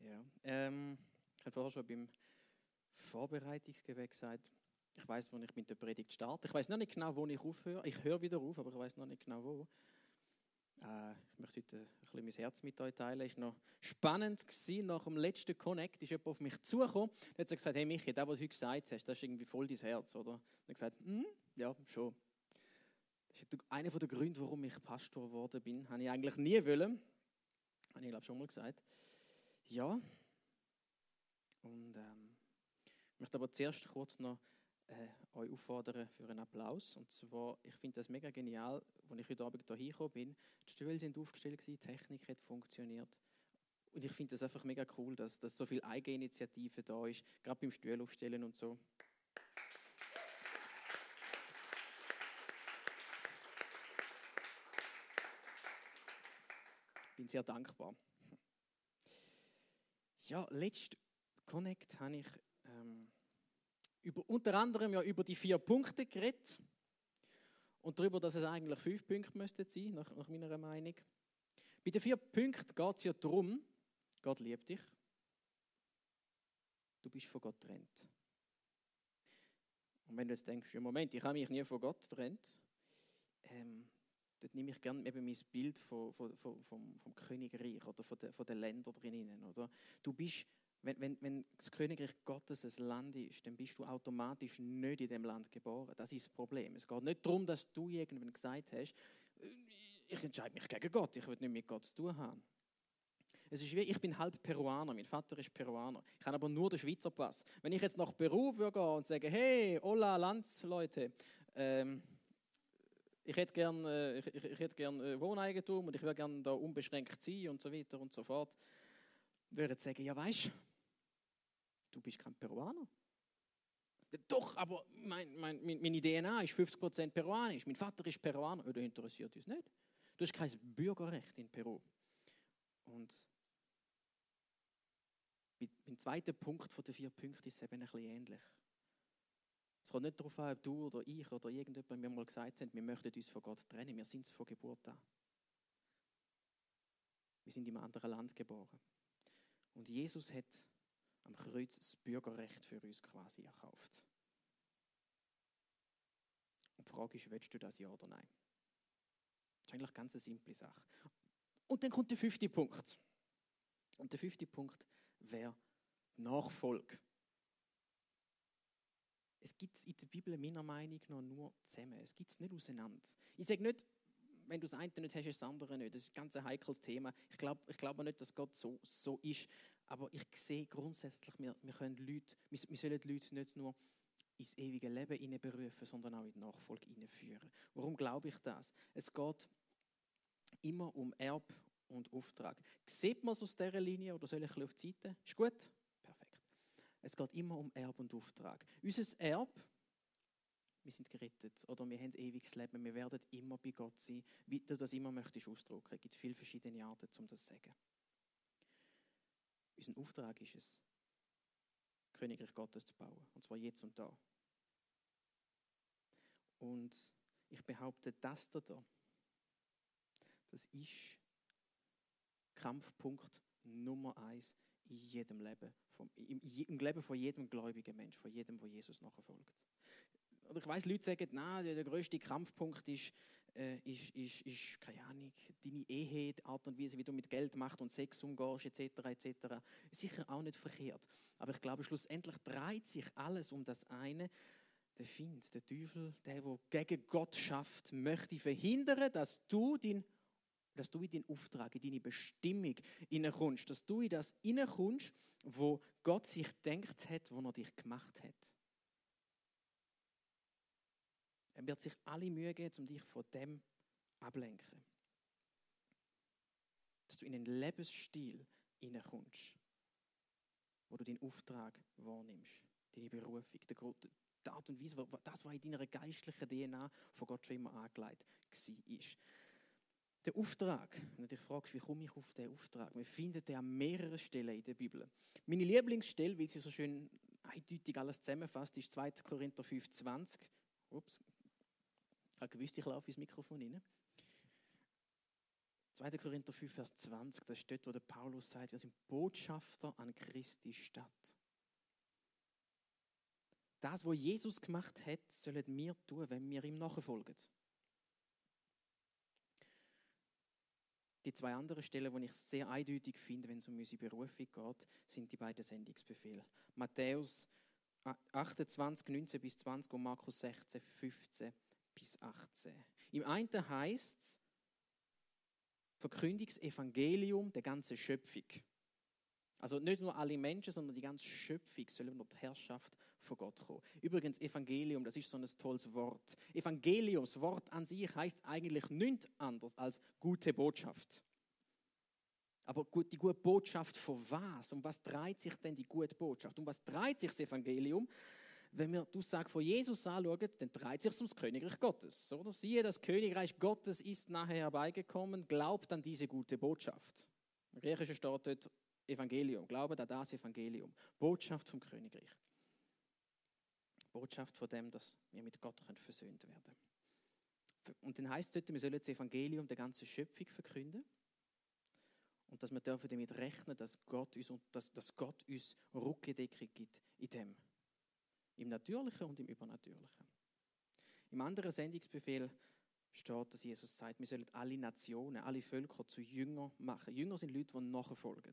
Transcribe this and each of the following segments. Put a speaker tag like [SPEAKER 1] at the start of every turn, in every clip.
[SPEAKER 1] Ja. Ich habe vorher schon beim Vorbereitungsgebet gesagt, ich weiß, wo ich mit der Predigt starte. Ich weiß noch nicht genau, wo ich aufhöre. Ich höre wieder auf, aber ich weiß noch nicht genau wo. Ich möchte heute ein bisschen mein Herz mit euch teilen. Es war noch spannend gewesen. Nach dem letzten Connect ist jemand auf mich zugekommen. Dann hat er gesagt: Hey Michi, das, was du heute gesagt hast, das ist irgendwie voll dein Herz, oder? Dann habe ich gesagt: Ja, schon. Das ist einer der Gründe, warum ich Pastor geworden bin. Habe ich eigentlich nie wollen. Habe ich, glaube ich, schon mal gesagt. Ja. Und ich möchte aber zuerst kurz noch euch auffordern für einen Applaus. Und zwar, ich finde das mega genial, als ich heute Abend hier hingekommen bin. Die Stühle sind aufgestellt gewesen, die Technik hat funktioniert. Und ich finde das einfach mega cool, dass so viel Eigeninitiative da ist, gerade beim Stuhl aufstellen und so. Ich bin sehr dankbar. Ja, letzten Connect habe ich unter anderem ja über die 4 Punkte geredet und darüber, dass es eigentlich 5 Punkte müssten sein, nach meiner Meinung. Bei den 4 Punkten geht es ja darum, Gott liebt dich, du bist von Gott getrennt. Und wenn du jetzt denkst, im Moment, ich habe mich nie von Gott getrennt, dort nehme ich gerne eben mein Bild vom Königreich oder von den Ländern drinnen. Oder? Du bist, wenn das Königreich Gottes ein Land ist, dann bist du automatisch nicht in dem Land geboren. Das ist das Problem. Es geht nicht darum, dass du irgendwann gesagt hast, ich entscheide mich gegen Gott, ich will nicht mit Gott zu tun haben. Es ist wie, ich bin halb Peruaner, mein Vater ist Peruaner. Ich habe aber nur den Schweizer Pass. Wenn ich jetzt nach Peru gehen und sage, hey, hola Landsleute, ich hätte gern Wohneigentum und ich würde gerne da unbeschränkt sein und so weiter und so fort, würden sagen, ja weisst, du bist kein Peruaner. Doch, aber meine DNA ist 50% peruanisch, mein Vater ist Peruaner. Das interessiert uns nicht. Du hast kein Bürgerrecht in Peru. Und beim zweiten Punkt von den 4 Punkten ist es eben ein bisschen ähnlich. Es kommt nicht darauf an, ob du oder ich oder irgendjemand mir mal gesagt hat, wir möchten uns von Gott trennen. Wir sind es von Geburt an. Wir sind im anderen Land geboren. Und Jesus hat am Kreuz das Bürgerrecht für uns quasi erkauft. Und die Frage ist, willst du das ja oder nein? Das ist eigentlich eine ganz simple Sache. Und dann kommt der 5. Punkt. Und der 5. Punkt wäre Nachfolge. Es gibt es in der Bibel meiner Meinung nach nur zusammen. Es gibt es nicht auseinander. Ich sage nicht, wenn du das eine nicht hast, hast du das andere nicht. Das ist ein ganz heikles Thema. Ich glaube nicht, dass Gott so ist. Aber ich sehe grundsätzlich, wir sollen die Leute nicht nur ins ewige Leben hineinberufen, sondern auch in die Nachfolge hineinführen. Warum glaube ich das? Es geht immer um Erb und Auftrag. Sieht man es aus dieser Linie oder soll ich ein bisschen auf die Seite? Ist gut? Perfekt. Es geht immer um Erb und Auftrag. Unser Erb, wir sind gerettet oder wir haben ewiges Leben, wir werden immer bei Gott sein, wie du das immer möchtest ausdrücken. Es gibt viele verschiedene Arten, um das zu sagen. Unser Auftrag ist es, das Königreich Gottes zu bauen, und zwar jetzt und da. Und ich behaupte, das da, das ist Kampfpunkt Nummer 1 in jedem Leben, im Leben von jedem gläubigen Mensch, von jedem, der Jesus nachfolgt. Oder ich weiss, Leute sagen, nein, der grösste Kampfpunkt ist, keine Ahnung, deine Ehe, die Art und Weise, wie du mit Geld machst und Sex umgehst, etc., etc. Sicher auch nicht verkehrt. Aber ich glaube, schlussendlich dreht sich alles um das eine. Der Feind, der Teufel, der gegen Gott schafft, möchte verhindern, dass du in deinen Auftrag, in deine Bestimmung hineinkommst, dass du in das hineinkommst, wo Gott sich gedacht hat, wo er dich gemacht hat. Er wird sich alle Mühe geben, um dich von dem ablenken. Dass du in einen Lebensstil hineinkommst, wo du deinen Auftrag wahrnimmst, deine Berufung, die Art und Weise, das, was in deiner geistlichen DNA von Gott schon immer angelegt war. Der Auftrag, wenn du dich fragst, wie komme ich auf diesen Auftrag? Wir finden den an mehreren Stellen in der Bibel. Meine Lieblingsstelle, weil sie so schön eindeutig alles zusammenfasst, ist 2. Korinther 5,20. Ups, ich habe gewusst, ich laufe ins Mikrofon rein. 2. Korinther 5, Vers 20, das ist dort, wo der Paulus sagt, wir sind Botschafter an Christi Stadt. Das, was Jesus gemacht hat, sollen wir tun, wenn wir ihm nachfolgen. Die 2 anderen Stellen, die ich sehr eindeutig finde, wenn es um unsere Berufung geht, sind die beiden Sendungsbefehle. Matthäus 28, 19 bis 20 und Markus 16, 15 bis 18. Im einen heisst es, verkündigt das Evangelium der ganzen Schöpfung. Also nicht nur alle Menschen, sondern die ganze Schöpfung soll unter die Herrschaft von Gott kommen. Übrigens, Evangelium, das ist so ein tolles Wort. Evangelium, das Wort an sich heisst eigentlich nichts anderes als gute Botschaft. Aber die gute Botschaft von was? Um was dreht sich denn die gute Botschaft? Um was dreht sich das Evangelium? Wenn wir die Aussage von Jesus anschauen, dann dreht sich ums Königreich Gottes. Oder? Siehe, das Königreich Gottes ist nachher herbeigekommen, glaubt an diese gute Botschaft. Im Griechischen steht dort Evangelium, glaubt an das Evangelium. Botschaft vom Königreich. Botschaft von dem, dass wir mit Gott versöhnt werden können. Und dann heisst es dort, wir sollen das Evangelium der ganzen Schöpfung verkünden. Und dass wir dürfen damit rechnen, dass Gott uns Rückendeckung gibt in dem. Im Natürlichen und im Übernatürlichen. Im anderen Sendungsbefehl steht, dass Jesus sagt, wir sollen alle Nationen, alle Völker zu Jüngern machen. Jünger sind Leute, die nachfolgen.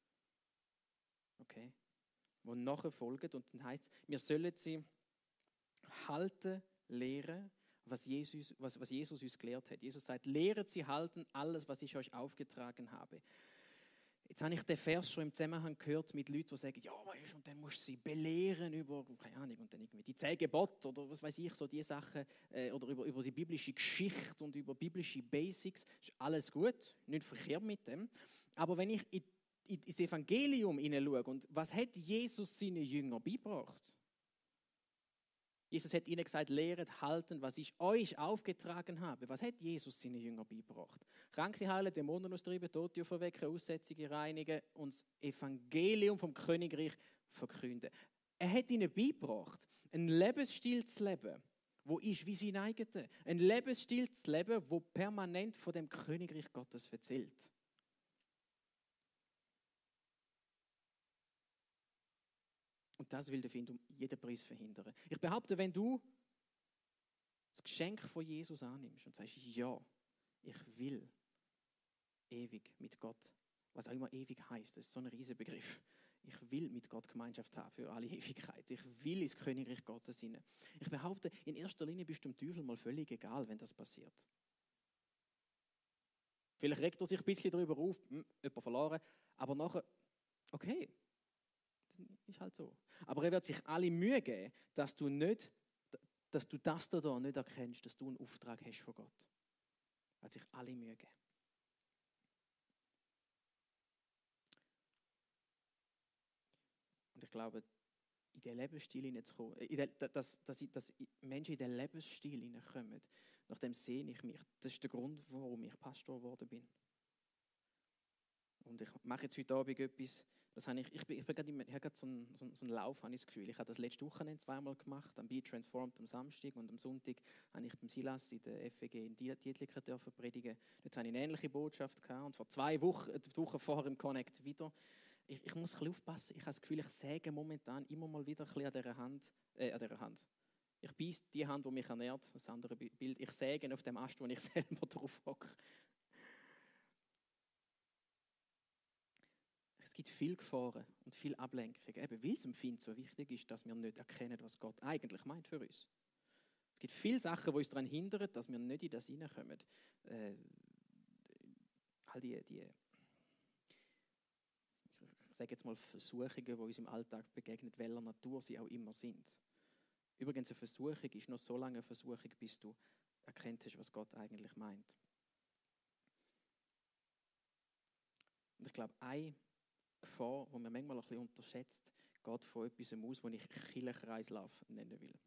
[SPEAKER 1] Okay? Die nachfolgen. Und dann heisst es, wir sollen sie halten, lehren, was Jesus uns gelehrt hat. Jesus sagt, lehret sie halten alles, was ich euch aufgetragen habe. Jetzt habe ich den Vers schon im Zusammenhang gehört mit Leuten, die sagen, ja, weißt, und dann musst du sie belehren über, keine Ahnung, und dann irgendwie die 10 Gebote oder was weiß ich, so die Sachen, oder über die biblische Geschichte und über biblische Basics. Das ist alles gut, nicht verkehrt mit dem. Aber wenn ich ins Evangelium hineinschaue, und was hat Jesus seinen Jüngern beigebracht? Jesus hat ihnen gesagt, lehret, halten, was ich euch aufgetragen habe. Was hat Jesus seinen Jüngern beigebracht? Kranke heilen, Dämonen austreiben, Tote auferwecken, Aussätzige reinigen und das Evangelium vom Königreich verkünden. Er hat ihnen beigebracht, einen Lebensstil zu leben, wo ist wie sein eigener. Ein Lebensstil zu leben, wo permanent von dem Königreich Gottes erzählt. Und das will der Feind um jeden Preis verhindern. Ich behaupte, wenn du das Geschenk von Jesus annimmst und sagst, ja, ich will ewig mit Gott, was auch immer ewig heißt, das ist so ein riesiger Begriff. Ich will mit Gott Gemeinschaft haben für alle Ewigkeit. Ich will ins Königreich Gottes hinein. Ich behaupte, in erster Linie bist du dem Teufel mal völlig egal, wenn das passiert. Vielleicht regt er sich ein bisschen darüber auf, jemand verloren, aber nachher, okay, ist halt so. Aber er wird sich alle Mühe geben, dass du das da nicht erkennst, dass du einen Auftrag hast von Gott. Er wird sich alle Mühe geben. Und ich glaube, in diesen Lebensstil hineinzukommen, dass Menschen in diesen Lebensstil hineinkommen, nach dem sehne ich mich. Das ist der Grund, warum ich Pastor geworden bin. Und ich mache jetzt heute Abend etwas, das habe ich habe gerade so einen Lauf, habe ich das Gefühl. Ich habe das letzte Wochenende 2-mal gemacht, am Be Transformed am Samstag und am Sonntag habe ich beim Silas in der FEG in Dietliken predigen. Dort hatte ich eine ähnliche Botschaft gehabt und vor 2 Wochen, die Woche vorher im Connect wieder. Ich muss ein bisschen aufpassen, ich habe das Gefühl, ich säge momentan immer mal wieder ein bisschen an dieser Hand. Ich beiße die Hand, die mich ernährt, das andere Bild. Ich säge auf dem Ast, wo ich selber drauf hocke. Es gibt viele Gefahren und viel Ablenkung, eben weil es dem Feind so wichtig ist, dass wir nicht erkennen, was Gott eigentlich meint für uns. Es gibt viele Sachen, die uns daran hindern, dass wir nicht in das hineinkommen. All ich sage jetzt mal Versuchungen, die uns im Alltag begegnen, welcher Natur sie auch immer sind. Übrigens, eine Versuchung ist nur so lange eine Versuchung, bis du erkennt hast, was Gott eigentlich meint. Und ich glaube, eine Gefahr, die man manchmal ein bisschen unterschätzt, geht von etwas aus, was ich Kirchenkreislauf nennen will.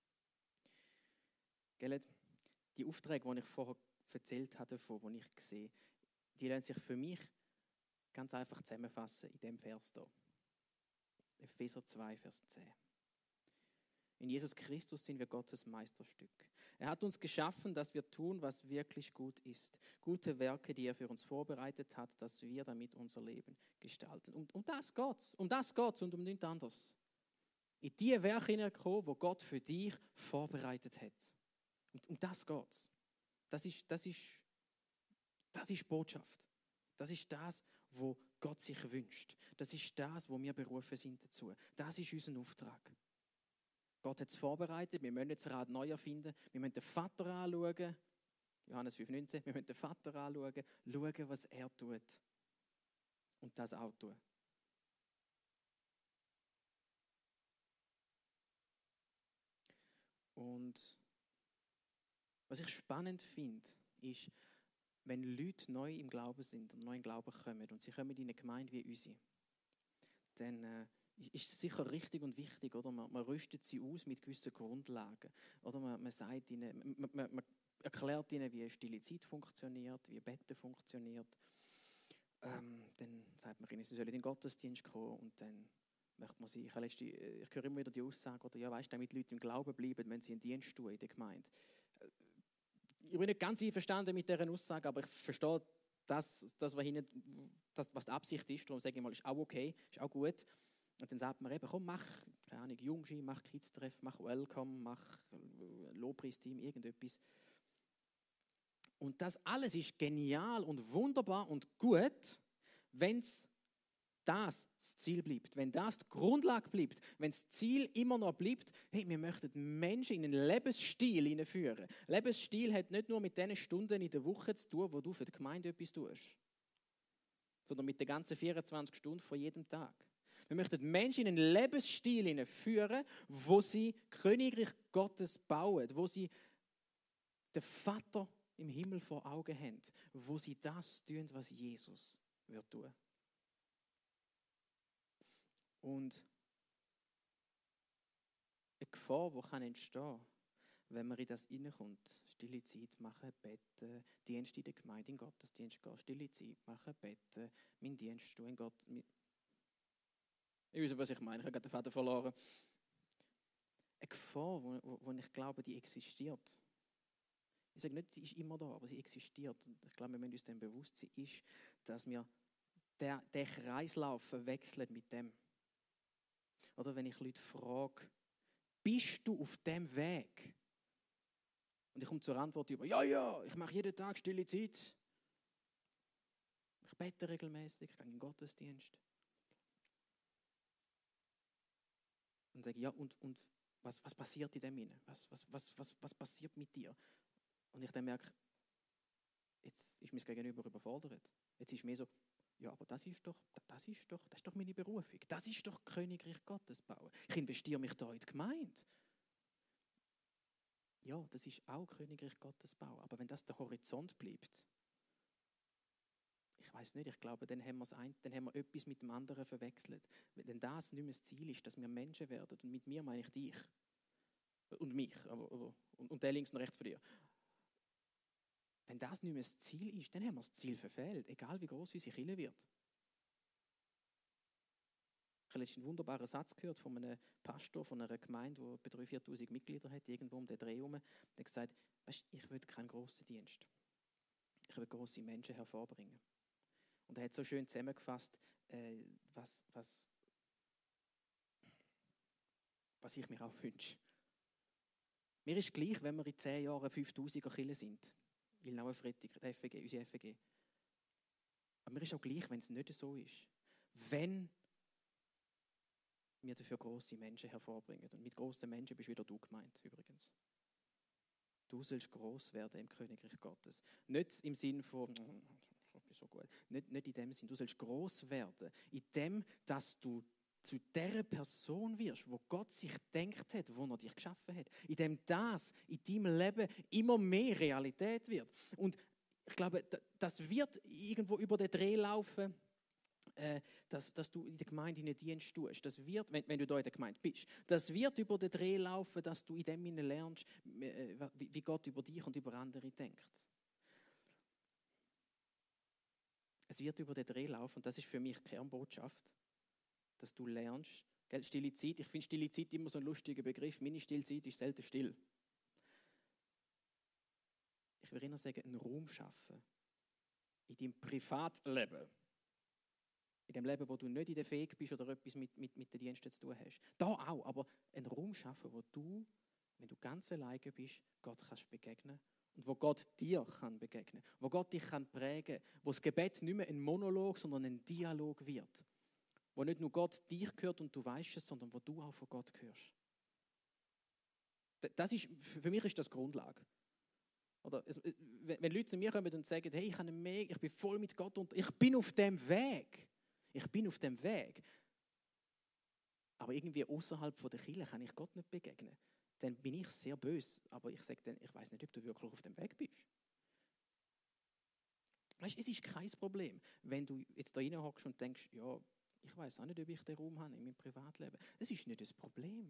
[SPEAKER 1] Gell? Die Aufträge, die ich vorher erzählt habe, die ich sehe, die lassen sich für mich ganz einfach zusammenfassen in dem Vers hier. Epheser 2, Vers 10. In Jesus Christus sind wir Gottes Meisterstück. Er hat uns geschaffen, dass wir tun, was wirklich gut ist. Gute Werke, die er für uns vorbereitet hat, dass wir damit unser Leben gestalten. Um das geht's. Um das geht's und um nichts anderes. In die Werke hineinkommen, wo Gott für dich vorbereitet hat. Um das geht's. Das ist Botschaft. Das ist das, was Gott sich wünscht. Das ist das, wo wir berufen sind dazu. Das ist unser Auftrag. Gott hat es vorbereitet, wir müssen das Rad neu erfinden, wir müssen den Vater anschauen, Johannes 5,19, wir müssen den Vater anschauen, schauen, was er tut und das auch tun. Und was ich spannend finde, ist, wenn Leute neu im Glauben sind und neu im Glauben kommen und sie kommen in eine Gemeinde wie unsere, dann ist es sicher richtig und wichtig, oder? Man rüstet sie aus mit gewissen Grundlagen. Oder man sagt ihnen, man erklärt ihnen, wie stille Zeit funktioniert, wie Betten funktioniert. Dann sagt man ihnen, sie sollen in den Gottesdienst kommen und dann möchte man sie, ich höre immer wieder die Aussage, oder ja, weißt du, damit Leute im Glauben bleiben, wenn sie einen Dienst tun in der Gemeinde. Ich bin nicht ganz einverstanden mit dieser Aussage, aber ich verstehe das, was die Absicht ist. Darum sage ich mal, ist auch okay, ist auch gut. Und dann sagt man eben, komm, mach, keine Ahnung, Jungski, mach Kids-Treff, mach Welcome, mach Lobpreisteam, irgendetwas. Und das alles ist genial und wunderbar und gut, wenn das Ziel bleibt, wenn das die Grundlage bleibt, wenn das Ziel immer noch bleibt, hey, wir möchten Menschen in einen Lebensstil hineinführen. Lebensstil hat nicht nur mit den Stunden in der Woche zu tun, wo du für die Gemeinde etwas tust, sondern mit den ganzen 24 Stunden von jedem Tag. Wir möchten Menschen in einen Lebensstil hineinführen, wo sie Königreich Gottes bauen, wo sie den Vater im Himmel vor Augen haben, wo sie das tun, was Jesus wird tun. Und eine Gefahr, die entstehen kann, wenn man in das hineinkommt, stille Zeit machen, beten, Dienst in der Gemeinde, in Gottesdienst gehen, stille Zeit machen, beten, meinen Dienst tun, in Gott. Ich weiß, was ich meine, ich habe gerade den Vater verloren. Eine Gefahr, wo ich glaube, die existiert. Ich sage nicht, sie ist immer da, aber sie existiert. Und ich glaube, wir müssen uns dem bewusst sein, ist, dass wir den Kreislauf verwechseln mit dem. Oder wenn ich Leute frage, bist du auf dem Weg? Und ich komme zur Antwort über, ja, ich mache jeden Tag stille Zeit. Ich bete regelmäßig, ich gehe in den Gottesdienst. Und sage, ja, und was passiert in dem hinein? Was passiert mit dir? Und ich dann merke, jetzt ist mein Gegenüber überfordert. Jetzt ist mir so, ja, aber das ist doch meine Berufung. Das ist doch Königreich Gottes bauen. Ich investiere mich da in die Gemeinde. Ja, das ist auch Königreich Gottes bauen. Aber wenn das der Horizont bleibt, ich weiß nicht, ich glaube, dann haben wir etwas mit dem anderen verwechselt. Wenn das nicht mehr das Ziel ist, dass wir Menschen werden, und mit mir meine ich dich und mich, und der links und rechts von dir. Wenn das nicht mehr das Ziel ist, dann haben wir das Ziel verfehlt, egal wie groß unsere Kirche wird. Ich habe letztens einen wunderbaren Satz gehört von einem Pastor von einer Gemeinde, die etwa 3.000, 4.000 Mitglieder hat, irgendwo um den Dreh herum. Der hat gesagt, weißt, ich will keinen grossen Dienst. Ich will grosse Menschen hervorbringen. Und er hat so schön zusammengefasst, was ich mir auch wünsche. Mir ist gleich, wenn wir in 10 Jahren 5.000er Kirche sind. Wilnauer Freitag, unsere FG. Aber mir ist auch gleich, wenn es nicht so ist. Wenn wir dafür grosse Menschen hervorbringen. Und mit grossen Menschen bist wieder du gemeint, übrigens. Du sollst gross werden im Königreich Gottes. Nicht im Sinn von, so gut. Nicht in dem Sinn. Du sollst gross werden, in dem, dass du zu der Person wirst, wo Gott sich gedacht hat, wo er dich geschaffen hat. In dem das in deinem Leben immer mehr Realität wird. Und ich glaube, das wird irgendwo über den Dreh laufen, dass du in der Gemeinde in den Dienst tust. Das wird, wenn du da in der Gemeinde bist, das wird über den Dreh laufen, dass du in dem lernst, wie Gott über dich und über andere denkt. Es wird über den Dreh laufen, und das ist für mich die Kernbotschaft, dass du lernst, Gell, stille Zeit, ich finde stille Zeit immer so ein lustiger Begriff. Meine stille Zeit ist selten still. Ich will eher sagen, einen Raum schaffen. In deinem Privatleben. In dem Leben, wo du nicht in der Fähig bist oder etwas mit den Diensten zu tun hast. Da auch, aber einen Raum schaffen, wo du, wenn du ganz alleine bist, Gott kannst begegnen. Und wo Gott dir kann begegnen. Wo Gott dich kann prägen. Wo das Gebet nicht mehr ein Monolog, sondern ein Dialog wird. Wo nicht nur Gott dich hört und du weißt es, sondern wo du auch von Gott hörst. Das ist, für mich ist das Grundlage. Oder wenn Leute zu mir kommen und sagen, hey, ich bin voll mit Gott und ich bin auf dem Weg. Ich bin auf dem Weg. Aber irgendwie außerhalb der Kirche kann ich Gott nicht begegnen. Dann bin ich sehr böse. Aber ich sage dann, ich weiß nicht, ob du wirklich auf dem Weg bist. Weißt, es ist kein Problem, wenn du jetzt da reinhockst und denkst, ja, ich weiß auch nicht, ob ich den Raum habe in meinem Privatleben. Das ist nicht das Problem.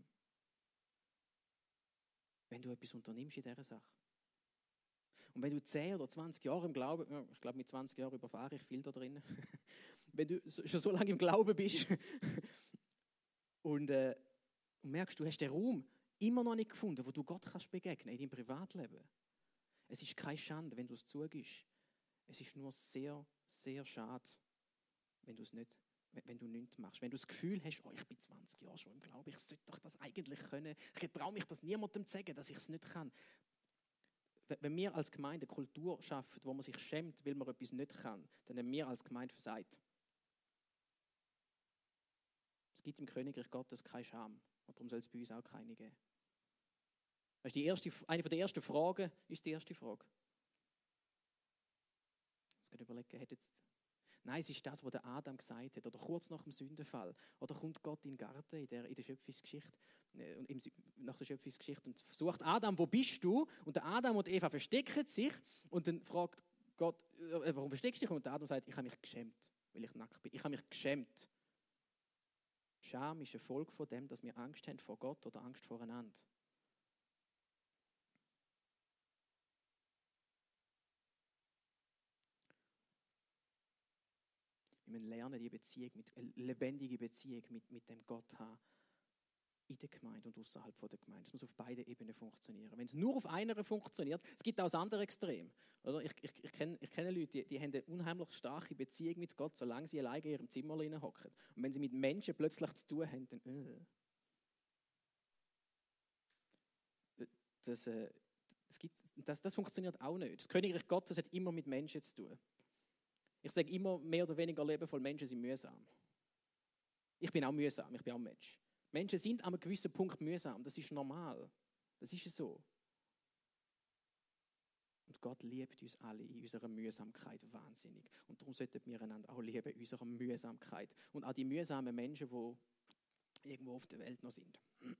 [SPEAKER 1] Wenn du etwas unternimmst in dieser Sache. Und wenn du 10 oder 20 Jahre im Glauben, ich glaube mit 20 Jahren überfahre ich viel da drin, wenn du schon so lange im Glauben bist und merkst, du hast den Raum immer noch nicht gefunden, wo du Gott kannst begegnen in deinem Privatleben. Es ist keine Schande, wenn du es zugibst. Es ist nur sehr, sehr schade, wenn du es nicht, wenn du nichts machst. Wenn du das Gefühl hast, oh, ich bin 20 Jahre schon im Glauben, ich sollte doch das eigentlich können. Ich traue mich das niemandem zu sagen, dass ich es nicht kann. Wenn wir als Gemeinde eine Kultur schaffen, wo man sich schämt, weil man etwas nicht kann, dann haben wir als Gemeinde versagt. Es gibt im Königreich Gottes keine Scham. Und darum soll es bei uns auch keine geben. Das ist eine der ersten Fragen, ist die erste Frage. Ich muss überlegen, Nein, es ist das, was der Adam gesagt hat. Oder kurz nach dem Sündenfall. Oder kommt Gott in den Garten in der Schöpfungsgeschichte, nach der Schöpfungsgeschichte und versucht, Adam, wo bist du? Und der Adam und Eva verstecken sich. Und dann fragt Gott, warum versteckst du dich? Und der Adam sagt, ich habe mich geschämt, weil ich nackt bin. Ich habe mich geschämt. Scham ist eine Folge von dem, dass wir Angst haben vor Gott oder Angst voreinander. Wir müssen lernen, eine lebendige Beziehung mit dem Gott haben. In der Gemeinde und außerhalb der Gemeinde. Es muss auf beiden Ebenen funktionieren. Wenn es nur auf einer funktioniert, es gibt auch das andere Extrem. Oder? Ich kenne Leute, die haben eine unheimlich starke Beziehung mit Gott, solange sie alleine in ihrem Zimmer hocken. Und wenn sie mit Menschen plötzlich zu tun haben, dann das funktioniert auch nicht. Das Königreich Gottes hat immer mit Menschen zu tun. Ich sage immer, mehr oder weniger Leben voll Menschen sind mühsam. Ich bin auch mühsam, ich bin auch Mensch. Menschen sind an einem gewissen Punkt mühsam, das ist normal. Das ist so. Und Gott liebt uns alle in unserer Mühsamkeit wahnsinnig. Und darum sollten wir einander auch lieben in unserer Mühsamkeit. Und auch die mühsamen Menschen, die irgendwo auf der Welt noch sind.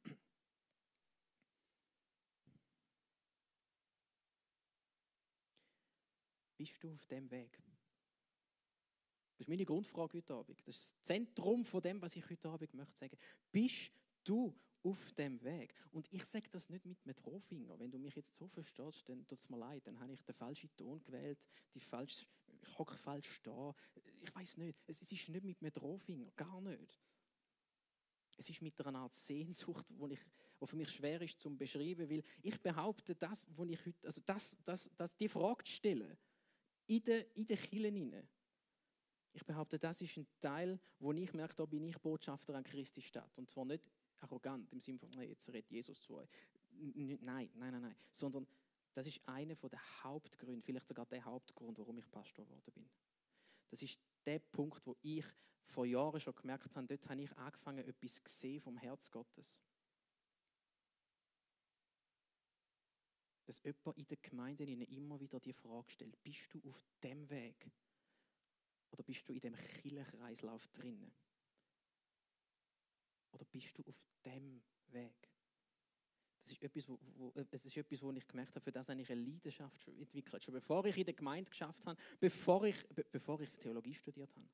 [SPEAKER 1] Bist du auf dem Weg? Das ist meine Grundfrage heute Abend. Das ist das Zentrum von dem, was ich heute Abend möchte sagen. Bist du auf dem Weg? Und ich sage das nicht mit einem Drohfinger. Wenn du mich jetzt so verstehst, dann tut es mir leid. Dann habe ich den falschen Ton gewählt, ich hocke falsch da. Ich weiß nicht. Es ist nicht mit einem Drohfinger. Gar nicht. Es ist mit einer Art Sehnsucht, die für mich schwer ist zu beschreiben, weil ich behaupte, das, wo ich heute, also das die Frage zu stellen, in der Kirche hinein. Ich behaupte, das ist ein Teil, wo ich merke, da bin ich Botschafter an Christi Stadt. Und zwar nicht arrogant, im Sinne von, hey, jetzt redet Jesus zu euch. Nein. Sondern das ist einer der Hauptgründe, vielleicht sogar der Hauptgrund, warum ich Pastor geworden bin. Das ist der Punkt, wo ich vor Jahren schon gemerkt habe, dort habe ich angefangen, etwas zu sehen vom Herz Gottes. Dass jemand in der Gemeinde immer wieder die Frage stellt, bist du auf dem Weg? Oder bist du in dem Kirchenkreislauf drinnen? Oder bist du auf dem Weg? Das ist etwas, wo ich gemerkt habe, für das habe ich eine Leidenschaft entwickelt. Schon bevor ich in der Gemeinde geschafft habe, bevor ich Theologie studiert habe.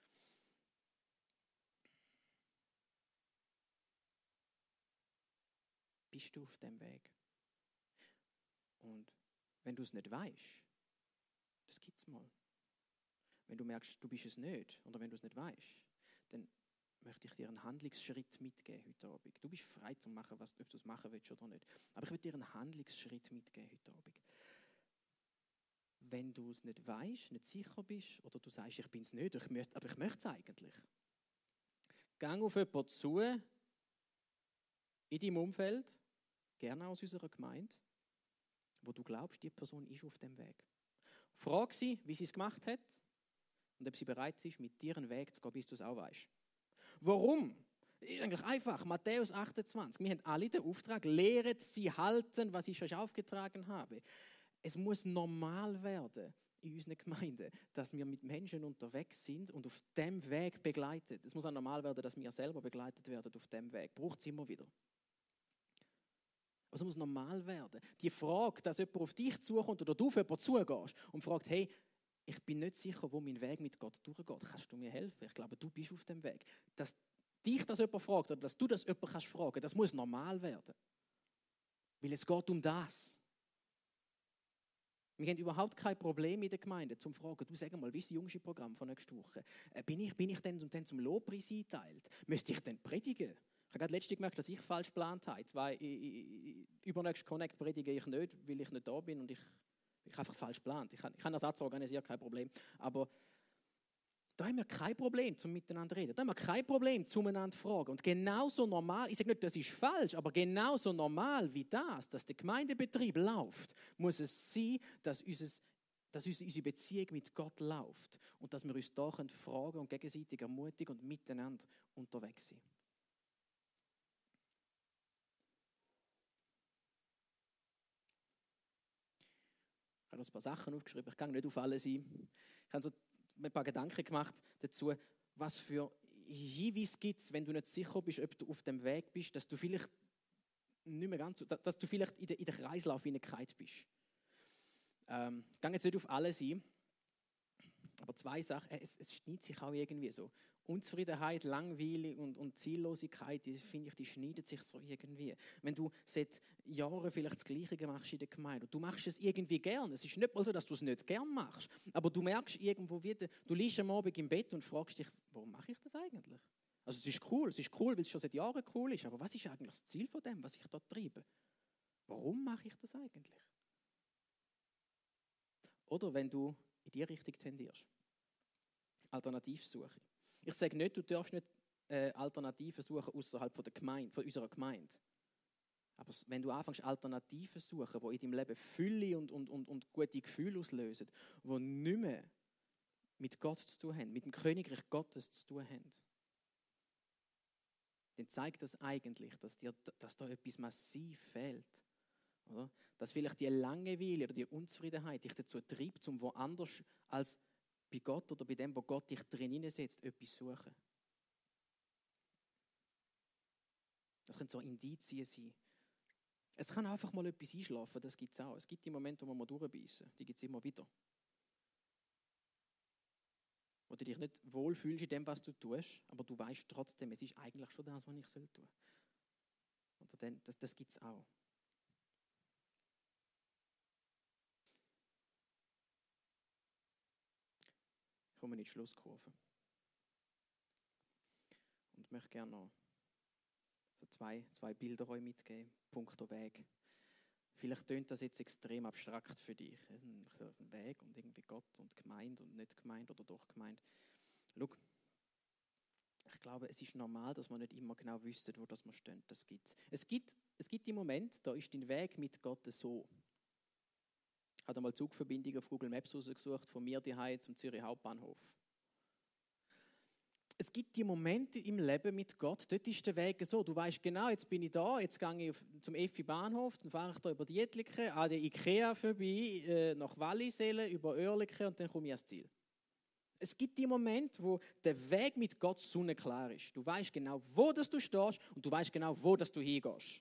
[SPEAKER 1] Bist du auf dem Weg? Und wenn du es nicht weißt, das gibt es mal. Wenn du merkst, du bist es nicht, oder wenn du es nicht weißt, dann möchte ich dir einen Handlungsschritt mitgeben heute Abend. Du bist frei zu machen, ob du es machen willst oder nicht. Aber ich will dir einen Handlungsschritt mitgeben heute Abend. Wenn du es nicht weißt, nicht sicher bist, oder du sagst, ich bin es nicht, aber ich möchte es eigentlich. Gang auf jemanden zu, in deinem Umfeld, gerne aus unserer Gemeinde, wo du glaubst, die Person ist auf dem Weg. Frag sie, wie sie es gemacht hat und ob sie bereit ist, mit dir einen Weg zu gehen, bis du es auch weißt. Warum? Ist eigentlich einfach. Matthäus 28. Wir haben alle den Auftrag, lehret sie halten, was ich euch aufgetragen habe. Es muss normal werden in unseren Gemeinden, dass wir mit Menschen unterwegs sind und auf dem Weg begleitet. Es muss auch normal werden, dass wir selber begleitet werden auf dem Weg. Braucht es immer wieder. Also muss normal werden. Die Frage, dass jemand auf dich zukommt oder du auf jemanden zugehst und fragt, hey, ich bin nicht sicher, wo mein Weg mit Gott durchgeht. Kannst du mir helfen? Ich glaube, du bist auf dem Weg. Dass dich das jemand fragt oder dass du das jemand kannst fragen, das muss normal werden. Weil es geht um das. Wir haben überhaupt kein Problem in der Gemeinde, zum fragen, du sag mal, wie ist das Jungschi-Programm von nächster Woche? Bin ich denn zum Lobpreis eingeteilt? Müsste ich denn predigen? Ich habe gerade letztens gemerkt, dass ich falsch geplant habe. Übernächst Connect predige ich nicht, weil ich nicht da bin und ich habe einfach falsch geplant. Ich habe einen Satz organisiert, kein Problem. Aber da haben wir kein Problem, zum Miteinander reden. Da haben wir kein Problem, zueinander fragen. Und genauso normal, ich sage nicht, das ist falsch, aber genauso normal wie das, dass der Gemeindebetrieb läuft, muss es sein, dass unsere Beziehung mit Gott läuft. Und dass wir uns da fragen und gegenseitig ermutigen und miteinander unterwegs sind. Ich habe ein paar Sachen aufgeschrieben, ich gehe nicht auf alles ein. Ich habe so ein paar Gedanken gemacht dazu, was für Hinweise gibt es, wenn du nicht sicher bist, ob du auf dem Weg bist, dass du vielleicht nicht mehr ganz, dass du vielleicht in den Kreislauf hineingefallen bist. Ich gehe jetzt nicht auf alles ein, aber zwei Sachen, es schneidet sich auch irgendwie so. Unzufriedenheit, Langweile und Ziellosigkeit, die schneidet sich so irgendwie. Wenn du seit Jahren vielleicht das Gleiche machst in der Gemeinde und du machst es irgendwie gern, es ist nicht mal so, dass du es nicht gern machst, aber du merkst irgendwo wieder, du liegst am Abend im Bett und fragst dich, warum mache ich das eigentlich? Also es ist cool, weil es schon seit Jahren cool ist, aber was ist eigentlich das Ziel von dem, was ich dort treibe? Warum mache ich das eigentlich? Oder wenn du in die Richtung tendierst, Alternativsuche. Ich sage nicht, du darfst nicht Alternativen suchen außerhalb von unserer Gemeinde. Aber wenn du anfängst, Alternativen zu suchen, die in deinem Leben Fülle und gute Gefühle auslösen, die nicht mehr mit Gott zu tun haben, mit dem Königreich Gottes zu tun haben, dann zeigt das eigentlich, dass da etwas massiv fehlt. Oder? Dass vielleicht die Langeweile oder die Unzufriedenheit dich dazu treibt, zum woanders als bei Gott oder bei dem, wo Gott dich drin hineinsetzt, etwas suchen. Das können so Indizien sein. Es kann einfach mal etwas einschlafen, das gibt es auch. Es gibt die Momente, wo man mal durchbeissen, die gibt es immer wieder. Wo du dich nicht wohlfühlst in dem, was du tust, aber du weißt trotzdem, es ist eigentlich schon das, was ich tun soll. Oder dann, das gibt es auch. Ich komme in die Schlusskurve. Und möchte gerne noch so zwei Bilder euch mitgeben, punkto Weg. Vielleicht tönt das jetzt extrem abstrakt für dich. Ein Weg und irgendwie Gott und gemeint und nicht gemeint oder doch gemeint. Schau, ich glaube, es ist normal, dass wir nicht immer genau wissen, wo das wir stehen. Das gibt's. Es gibt die Momente, da ist dein Weg mit Gott so. Ich habe mal Zugverbindungen auf Google Maps rausgesucht, von mir daheim zum Zürich Hauptbahnhof. Es gibt die Momente im Leben mit Gott, dort ist der Weg so, du weißt genau, jetzt bin ich da, jetzt gehe ich zum Effi Bahnhof, dann fahre ich da über die Dietliken, an der Ikea vorbei, nach Wallisellen, über Oerlikon und dann komme ich ans Ziel. Es gibt die Momente, wo der Weg mit Gott sonnenklar ist. Du weißt genau, wo das du stehst und du weißt genau, wo das du hingehst.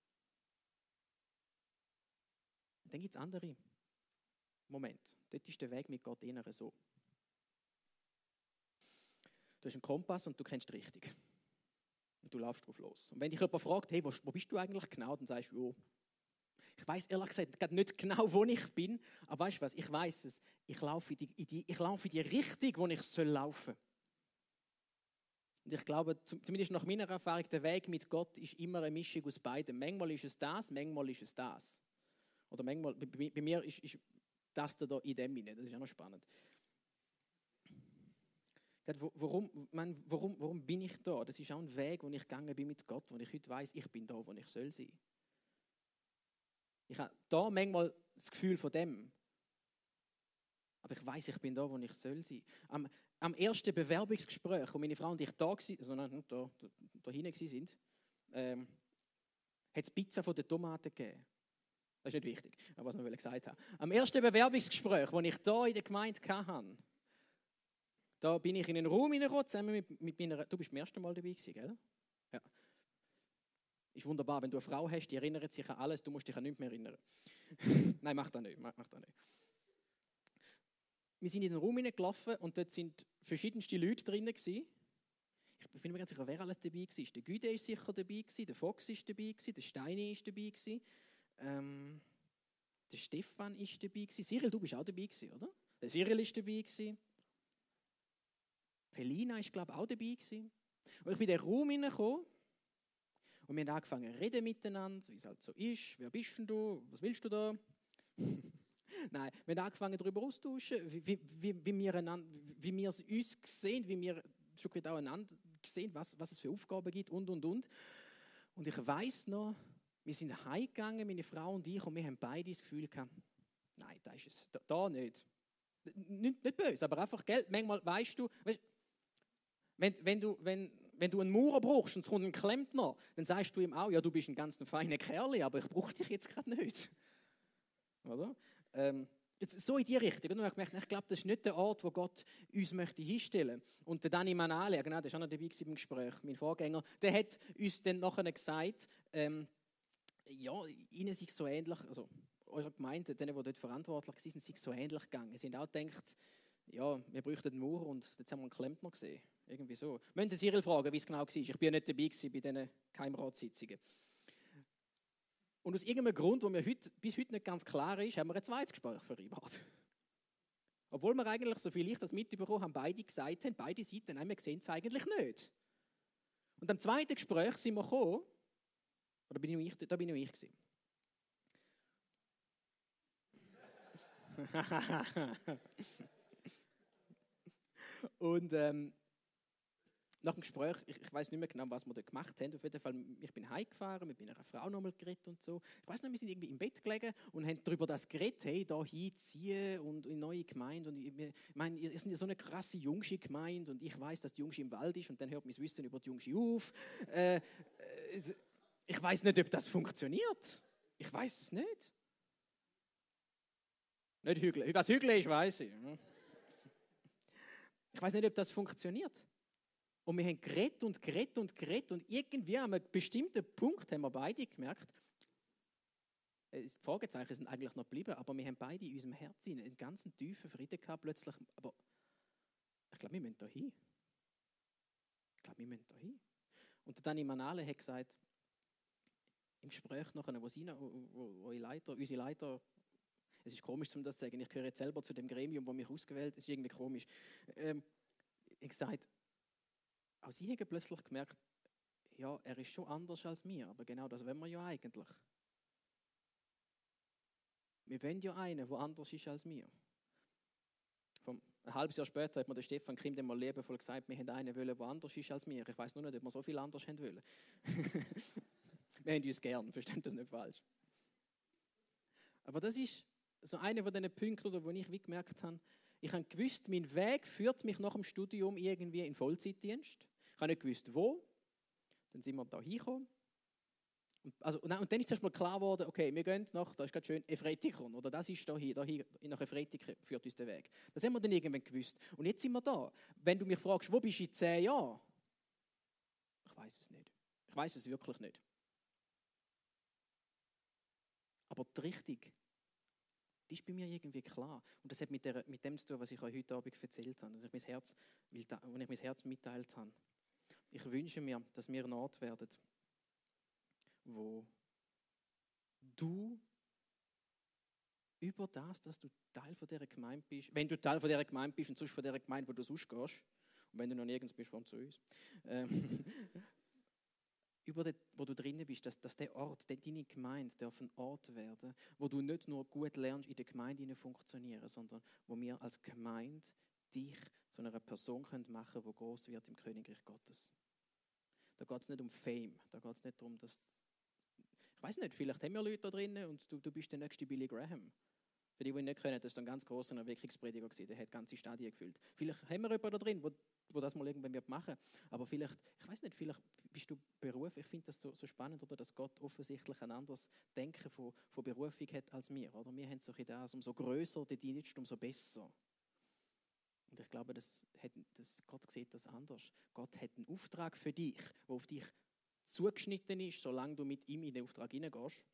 [SPEAKER 1] Und dann gibt es andere Momente. Dort ist der Weg mit Gott eher so. Du hast einen Kompass und du kennst die Richtung. Und du laufst drauf los. Und wenn dich jemand fragt, hey, wo bist du eigentlich genau? Dann sagst du, ich weiss ehrlich gesagt nicht genau, wo ich bin, aber weißt du was, ich weiss es. Ich laufe in die Richtung, wo ich laufen soll. Und ich glaube, zumindest nach meiner Erfahrung, der Weg mit Gott ist immer eine Mischung aus beidem. Manchmal ist es das, manchmal ist es das. Oder manchmal, bei mir ist das da in dem hinein. Das ist auch noch spannend. Warum bin ich da? Das ist auch ein Weg, wo ich gegangen bin mit Gott, wo ich heute weiss, ich bin da, wo ich soll sein. Ich habe da manchmal das Gefühl von dem. Aber ich weiss, ich bin da, wo ich soll sein. Am ersten Bewerbungsgespräch, wo meine Frau und ich da hinten waren, hat es Pizza von den Tomaten gegeben. Das ist nicht wichtig, aber was ich gesagt habe. Am ersten Bewerbungsgespräch, das ich hier in der Gemeinde hatte, da bin ich in einen Raum hineingekommen, zusammen mit meiner... Du bist das erste Mal dabei gewesen, gell? Ja. Ist wunderbar, wenn du eine Frau hast, die erinnert sich an alles, du musst dich an nichts mehr erinnern. Nein, mach das nicht. Wir sind in den Raum hineingelaufen und dort sind verschiedenste Leute drin gewesen. Ich bin mir ganz sicher, wer alles dabei war. Der Güde ist sicher dabei gewesen, der Fox ist dabei gewesen, der Steini ist dabei gewesen, der Stefan ist dabei gewesen. Cyril, du bist auch dabei gewesen, oder? Der Cyril ist dabei gewesen. Felina ist, glaube ich, auch dabei gewesen. Und ich bin in den Raum hineingekommen und wir haben angefangen zu reden miteinander, wie es halt so ist. Wer bist denn du? Was willst du da? Nein, wir haben angefangen darüber auszutauschen, wie wir es uns sehen, wie wir schon auch einander sehen, was es für Aufgaben gibt und. Und ich weiss noch, wir sind heimgegangen, meine Frau und ich, und wir haben beide das Gefühl gehabt, nein, da ist es, da nicht. Nicht böse, aber einfach, gell, manchmal weißt du, wenn du einen Maurer brauchst und es kommt ein Klempner, dann sagst du ihm auch, ja, du bist ein ganz feiner Kerl, aber ich brauche dich jetzt gerade nicht. Oder? Jetzt so in die Richtung. Und ich habe gemerkt, ich glaube, das ist nicht der Ort, wo Gott uns möchte hinstellen. Und der Dani Manale, genau, der war auch noch dabei im Gespräch, mein Vorgänger, der hat uns dann nachher gesagt, ja, ihnen sei so ähnlich, also eure Gemeinde, denen, die dort verantwortlich waren, sei so ähnlich gegangen. Sie haben auch gedacht, ja, wir bräuchten einen Maurer und jetzt haben wir einen Klempner gesehen. Irgendwie so. Wir müssen Cyril fragen, wie es genau war. Ich bin ja nicht dabei gewesen bei diesen Geheimratssitzungen. Und aus irgendeinem Grund, der mir bis heute nicht ganz klar ist, haben wir ein zweites Gespräch vereinbart. Obwohl wir eigentlich, so viel ich das mitbekommen haben, beide gesagt haben, beide Seiten haben wir gesehen es eigentlich nicht. Und am zweiten Gespräch sind wir gekommen, oder bin ich gewesen. Und nach dem Gespräch, ich weiß nicht mehr genau, was wir da gemacht haben. Auf jeden Fall, ich bin heimgefahren, mit meiner Frau nochmal geredet und so. Ich weiß nicht, wir sind irgendwie im Bett gelegen und haben darüber das geredet, hey, da hinziehen und in neue Gemeinde. Und ich meine, ihr seid ja so eine krasse Jungsche Gemeinde und ich weiß, dass die Jungsche im Wald ist und dann hört mein Wissen über die Jungsche auf. Ich weiß nicht, ob das funktioniert. Ich weiß es nicht. Nicht Hügel. Was Hügel ist, weiß ich. Ich weiß nicht, ob das funktioniert. Und wir haben geredet und irgendwie an einem bestimmten Punkt haben wir beide gemerkt, die Fragezeichen sind eigentlich noch geblieben, aber wir haben beide in unserem Herzen einen ganz tiefen Frieden gehabt plötzlich. Aber ich glaube, wir müssen da hin. Und der Dani Manale hat gesagt, im Gespräch nachher, wo unsere Leiter, es ist komisch, um das zu sagen, ich gehöre jetzt selber zu dem Gremium, das mich ausgewählt hat, es ist irgendwie komisch, ich gesagt, auch sie haben plötzlich gemerkt, ja, er ist schon anders als wir, aber genau das wollen wir ja eigentlich. Wir wollen ja einen, der anders ist als wir. Ein halbes Jahr später hat mir der Stefan Krim dann mal liebevoll gesagt, wir haben einen wollen, der anders ist als wir. Ich weiß nur nicht, ob wir so viel anders haben wollen. Wir haben uns gern, versteht das nicht falsch. Aber das ist so einer von diesen Punkten, wo ich wie gemerkt habe, ich habe gewusst, mein Weg führt mich nach dem Studium irgendwie in Vollzeitdienst. Ich habe nicht gewusst, wo. Dann sind wir da hingekommen. Und dann ist zuerst mal klar geworden, okay, wir gehen nach, da ist gerade schön, Efretikon, oder das ist da hier nach Efretik führt uns der Weg. Das haben wir dann irgendwann gewusst. Und jetzt sind wir da. Wenn du mich fragst, wo bist du in 10 Jahren? Ich weiß es nicht. Ich weiß es wirklich nicht. Aber die Richtung, die ist bei mir irgendwie klar. Und das hat mit dem zu tun, was ich euch heute Abend erzählt habe, als ich mein Herz mitteilt habe. Ich wünsche mir, dass wir ein Ort werden, wo du über das, dass du Teil von dieser Gemeinde bist, wenn du Teil von dieser Gemeinde bist und sonst von dieser Gemeinde, wo du sonst gehst, Wenn du noch nirgends bist, komm zu uns. Wo du drinnen bist, dass der Ort, deine Gemeinde, darf ein Ort werden, wo du nicht nur gut lernst, in der Gemeinde zu funktionieren, sondern wo wir als Gemeinde dich zu einer Person machen können, die groß wird im Königreich Gottes. Da geht es nicht um Fame, da geht es nicht darum, dass... Ich weiß nicht, vielleicht haben wir Leute da drinnen und du bist der nächste Billy Graham. Für die nicht können, das war ein ganz grosser Erweckungsprediger, der hat ganze Stadien gefüllt. Vielleicht haben wir jemanden da drin, wo das mal irgendwann machen wird. Aber vielleicht, ich weiß nicht, vielleicht bist du berufen. Ich finde das so spannend, oder, dass Gott offensichtlich ein anderes Denken von Berufung hat als wir. Oder? Wir haben so das, umso grösser der Dienst, umso besser. Und ich glaube, Gott sieht das anders. Gott hat einen Auftrag für dich, der auf dich zugeschnitten ist, solange du mit ihm in den Auftrag hineingehst.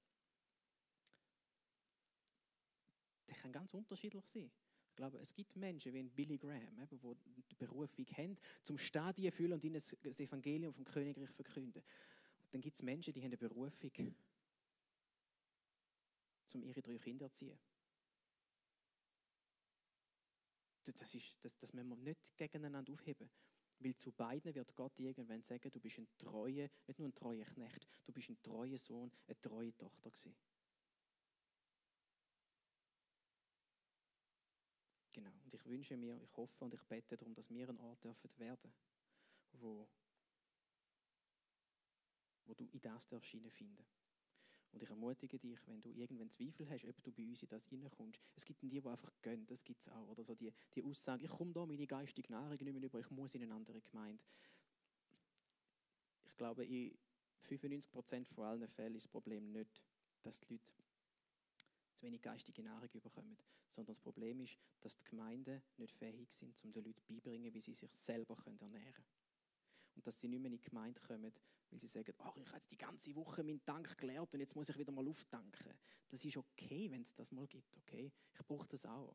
[SPEAKER 1] Der kann ganz unterschiedlich sein. Ich glaube, es gibt Menschen wie Billy Graham, die die Berufung haben, zum Stadien füllen und ihnen das Evangelium vom Königreich verkünden. Und dann gibt es Menschen, die haben eine Berufung, um ihre 3 Kinder zu erziehen. Das müssen wir nicht gegeneinander aufheben. Weil zu beiden wird Gott irgendwann sagen, du bist nicht nur ein treuer Knecht, du bist ein treuer Sohn, eine treue Tochter gewesen. Genau. Und ich wünsche mir, ich hoffe und ich bete darum, dass wir ein Ort dürfen werden, wo du in das darfst hineinfinden. Und ich ermutige dich, wenn du irgendwann Zweifel hast, ob du bei uns in das hineinkommst. Es gibt die einfach gehen, das gibt es auch. Oder so die Aussage, ich komme da meine geistige Nahrung nicht mehr über, ich muss in eine andere Gemeinde. Ich glaube, in 95% von allen Fällen ist das Problem nicht, dass die Leute zu wenig geistige Nahrung bekommen, sondern das Problem ist, dass die Gemeinden nicht fähig sind, um den Leuten beibringen, wie sie sich selber ernähren können. Und dass sie nicht mehr in die Gemeinde kommen, weil sie sagen, ich habe jetzt die ganze Woche meinen Tank geleert und jetzt muss ich wieder mal auftanken. Das ist okay, wenn es das mal gibt, okay? Ich brauche das auch.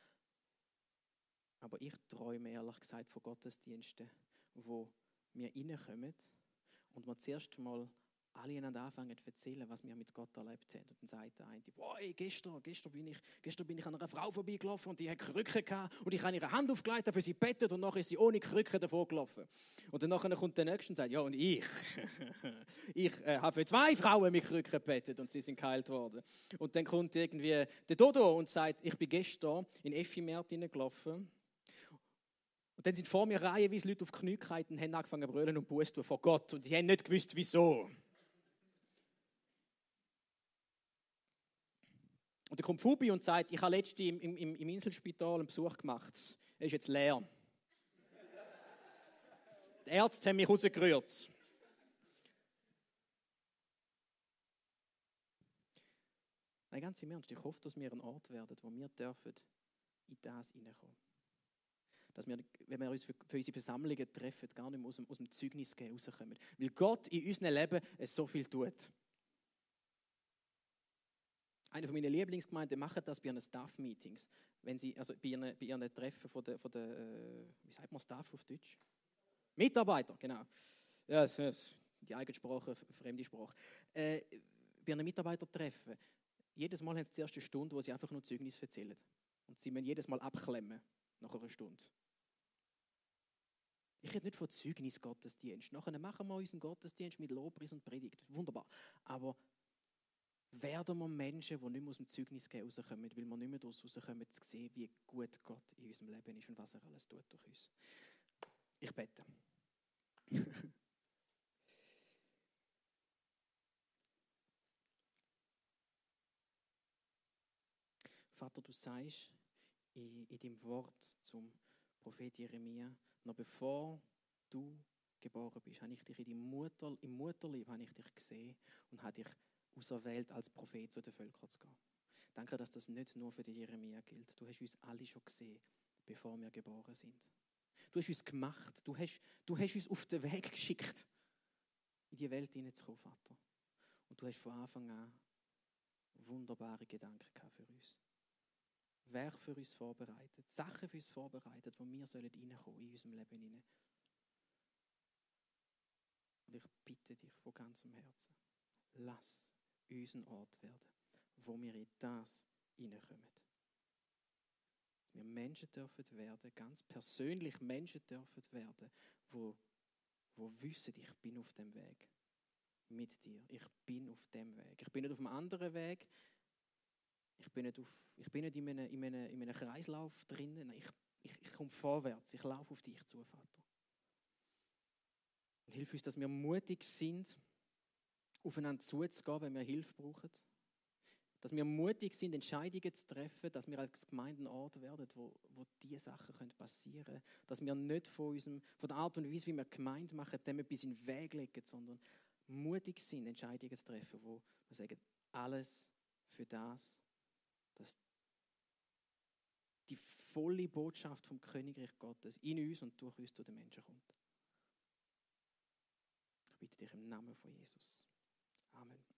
[SPEAKER 1] Aber ich träume ehrlich gesagt von Gottesdiensten, wo wir reinkommen und wir zuerst mal alle einander anfangen zu erzählen, was wir mit Gott erlebt haben. Und dann sagt der eine, gestern bin ich an einer Frau vorbeigelaufen und die hat Krücken gehabt und ich habe ihre Hand aufgelegt, für sie bettet und nachher ist sie ohne Krücken davor gelaufen. Und dann kommt der Nächste und sagt, ja und ich habe für 2 Frauen mit Krücken gebettet und sie sind geheilt worden. Und dann kommt irgendwie der Dodo und sagt, ich bin gestern in Effi-Märt hineingelaufen. Und dann sind vor mir reihenweise Leute auf die Knie gefallen und haben angefangen zu brüllen und Buße tun vor Gott. Und sie haben nicht gewusst, wieso. Und dann kommt Fubi und sagt, ich habe letztens im Inselspital einen Besuch gemacht. Er ist jetzt leer. Die Ärzte haben mich rausgerührt. Nein, ganz im Ernst, ich hoffe, dass wir ein Ort werden, wo wir dürfen in das hineinkommen. Dass wir, wenn wir uns für unsere Versammlungen treffen, gar nicht mehr aus dem Zeugnis rauskommen. Weil Gott in unserem Leben so viel tut. Eine meiner Lieblingsgemeinden macht das bei ihren Staff-Meetings. Wenn sie, also bei ihren Treffen von der wie sagt man Staff auf Deutsch? Mitarbeiter, genau. Ja, die eigene Sprache, fremde Sprache. Bei ihren Mitarbeitertreffen, jedes Mal haben sie die erste Stunde, wo sie einfach nur Zeugnis erzählen. Und sie müssen jedes Mal abklemmen, nach einer Stunde. Ich rede nicht von Zeugnis-Gottesdienst. Nachher machen wir unseren Gottesdienst mit Lobpreis und Predigt. Wunderbar. Aber werden wir Menschen, die nicht mehr aus dem Zeugnis rauskommen, weil wir nicht mehr daraus rauskommen, zu sehen, wie gut Gott in unserem Leben ist und was er alles tut durch uns. Ich bete. Vater, du sagst in deinem Wort zum Prophet Jeremia, noch bevor du geboren bist, habe ich dich im Mutterleib habe ich dich gesehen und habe dich auserwählt, als Prophet zu den Völkern zu gehen. Danke, dass das nicht nur für die Jeremia gilt. Du hast uns alle schon gesehen, bevor wir geboren sind. Du hast uns gemacht. Du hast uns auf den Weg geschickt, in die Welt hineinzukommen, Vater. Und du hast von Anfang an wunderbare Gedanken gehabt für uns. Werk für uns vorbereitet, Sachen für uns vorbereitet, wo wir reinkommen in unserem Leben hinein. Und ich bitte dich von ganzem Herzen, lass uns ein Ort werden, wo wir in das hineinkommen. wir Menschen dürfen werden, ganz persönlich Menschen dürfen werden, wo wissen, ich bin auf dem Weg mit dir. Ich bin auf dem Weg. Ich bin nicht auf einem anderen Weg. Ich bin nicht in einem Kreislauf drinnen. Nein, ich komme vorwärts. Ich laufe auf dich zu, Vater. Und hilf uns, dass wir mutig sind, aufeinander zuzugehen, wenn wir Hilfe brauchen. Dass wir mutig sind, Entscheidungen zu treffen, dass wir als Gemeinde ein Ort werden, wo diese Sachen passieren können. Dass wir nicht von der Art und Weise, wie wir Gemeinde machen, dem etwas in den Weg legen, sondern mutig sind, Entscheidungen zu treffen, wo wir sagen, alles für das, dass die volle Botschaft vom Königreich Gottes in uns und durch uns zu den Menschen kommt. Ich bitte dich im Namen von Jesus. Amen.